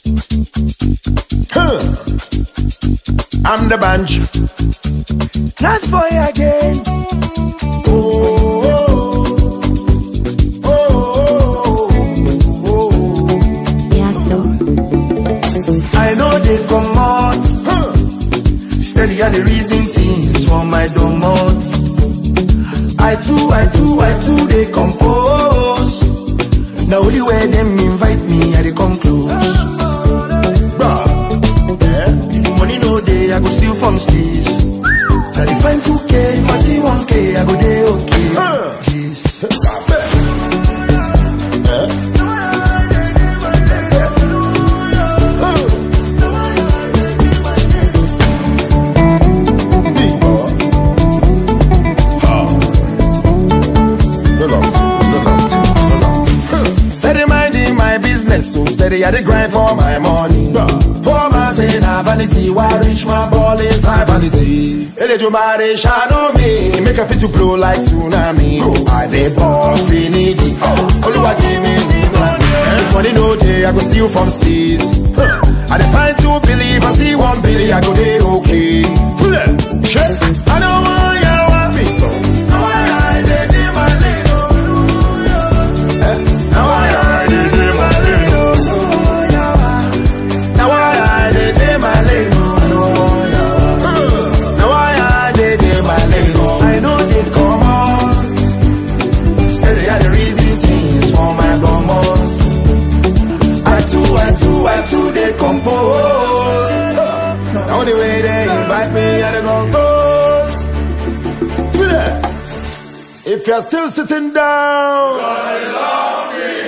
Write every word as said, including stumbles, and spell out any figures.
Huh. I'm the bunch. Last boy again. Oh, oh, oh, oh, oh. Yeah, so I know they come out. Huh. Steady are the reason things for my domot. I too, I too, I too, they compose. Now only where them invite me, I they come close. Bruh, yeah. Money no day, I go steal from steez. So I find two K, if I see one K, I go day okay. Uh, Jeez, stop it. Yeah. Steady at the grind for my money. Poor man say na vanity, why reach my ball is high vanity. Eledumare shadow me, make a fit to blow like tsunami. I dey ball finity. Oluwa give me the money. If money no day, I go steal from seas. I dey find two believe, I see one billy, I go dey okay. Shit, I don't want ya want me. Now I dey dey my lane. Now I dey dey my lane. The only way they invite me and the goes. If you're still sitting down,